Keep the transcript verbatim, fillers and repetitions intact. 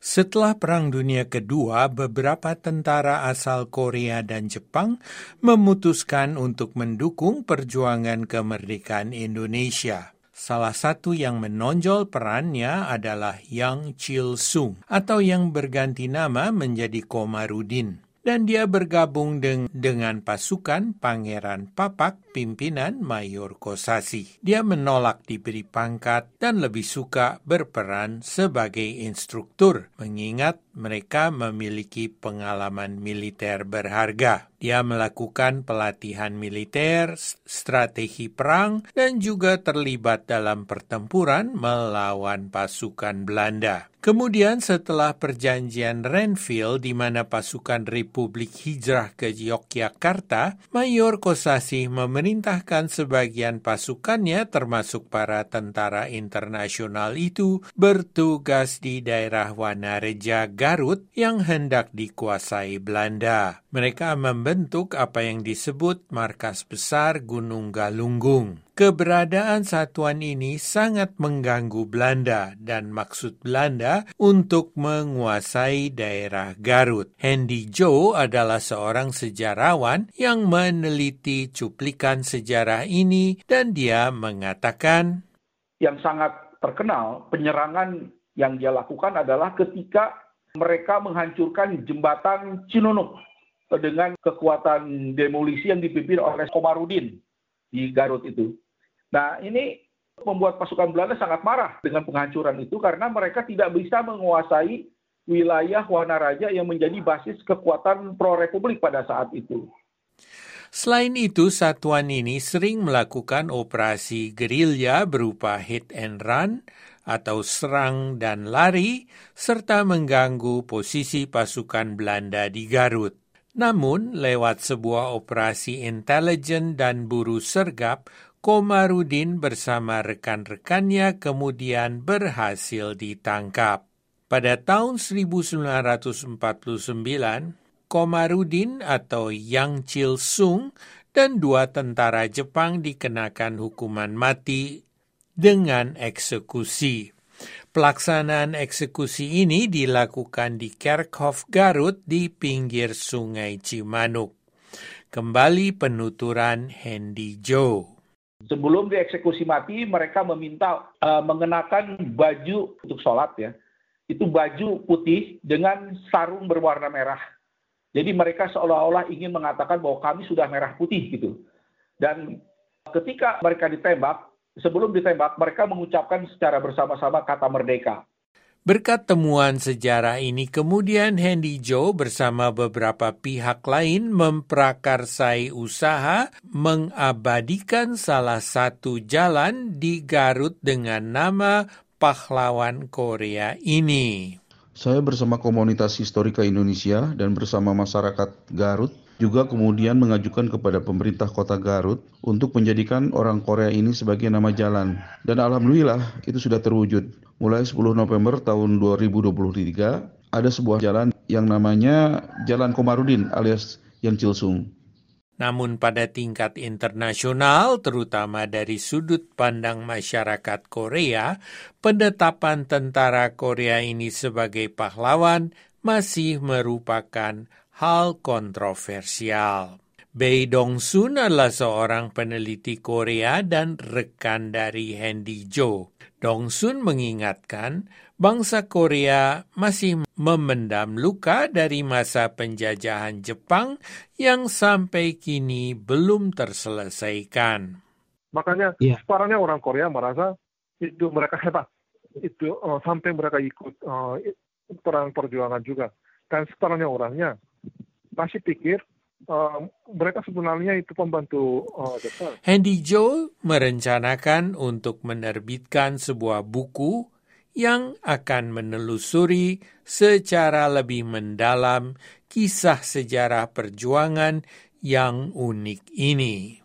Setelah Perang Dunia Kedua, beberapa tentara asal Korea dan Jepang memutuskan untuk mendukung perjuangan kemerdekaan Indonesia. Salah satu yang menonjol perannya adalah Yang Chil-sung atau yang berganti nama menjadi Komarudin. Dan dia bergabung deng- dengan pasukan Pangeran Papak pimpinan Mayor Kosasi. Dia menolak diberi pangkat dan lebih suka berperan sebagai instruktur, mengingat mereka memiliki pengalaman militer berharga. Dia melakukan pelatihan militer, strategi perang, dan juga terlibat dalam pertempuran melawan pasukan Belanda. Kemudian setelah perjanjian Renville di mana pasukan Republik Hijrah ke Yogyakarta, Mayor Kosasi memerintahkan sebagian pasukannya termasuk para tentara internasional itu bertugas di daerah Wanareja, Garut yang hendak dikuasai Belanda. Mereka membentuk apa yang disebut Markas Besar Gunung Galunggung. Keberadaan satuan ini sangat mengganggu Belanda dan maksud Belanda untuk menguasai daerah Garut. Hendy Jo adalah seorang sejarawan yang meneliti cuplikan sejarah ini dan dia mengatakan, yang sangat terkenal penyerangan yang dia lakukan adalah ketika mereka menghancurkan jembatan Cinunuk dengan kekuatan demolisi yang dipimpin oleh Komarudin di Garut itu. Nah, ini membuat pasukan Belanda sangat marah dengan penghancuran itu karena mereka tidak bisa menguasai wilayah Wanaraja yang menjadi basis kekuatan pro-republik pada saat itu. Selain itu, satuan ini sering melakukan operasi gerilya berupa hit and run atau serang dan lari, serta mengganggu posisi pasukan Belanda di Garut. Namun, lewat sebuah operasi intelijen dan buru sergap, Komarudin bersama rekan-rekannya kemudian berhasil ditangkap. Pada tahun seribu sembilan ratus empat puluh sembilan, Komarudin atau Yang Chil-sung dan dua tentara Jepang dikenakan hukuman mati dengan eksekusi. Pelaksanaan eksekusi ini dilakukan di Kerkhof Garut di pinggir Sungai Cimanuk. Kembali penuturan Hendy Jo. Sebelum dieksekusi mati, mereka meminta uh, mengenakan baju untuk sholat ya. Itu baju putih dengan sarung berwarna merah. Jadi mereka seolah-olah ingin mengatakan bahwa kami sudah merah putih gitu. Dan ketika mereka ditembak, sebelum ditembak, mereka mengucapkan secara bersama-sama kata merdeka. Berkat temuan sejarah ini, kemudian Hendy Jo bersama beberapa pihak lain memprakarsai usaha mengabadikan salah satu jalan di Garut dengan nama Pahlawan Korea ini. Saya bersama komunitas Historika Indonesia dan bersama masyarakat Garut juga kemudian mengajukan kepada pemerintah kota Garut untuk menjadikan orang Korea ini sebagai nama jalan. Dan alhamdulillah itu sudah terwujud. Mulai sepuluh November tahun dua ribu dua puluh tiga ada sebuah jalan yang namanya Jalan Komarudin alias Yang Chil-sung. Namun pada tingkat internasional, terutama dari sudut pandang masyarakat Korea, penetapan tentara Korea ini sebagai pahlawan masih merupakan hal kontroversial. Bae Dong-sun adalah seorang peneliti Korea dan rekan dari Hendy Jo. Dong-sun mengingatkan bangsa Korea masih memendam luka dari masa penjajahan Jepang yang sampai kini belum terselesaikan. Makanya yeah. separahnya orang Korea merasa itu mereka hebat. Itu uh, sampai mereka ikut uh, perang perjuangan juga. Dan separahnya orangnya masih pikir Uh, mereka sebenarnya itu pembantu uh, Jepang. Hendy Jo merencanakan untuk menerbitkan sebuah buku yang akan menelusuri secara lebih mendalam kisah sejarah perjuangan yang unik ini.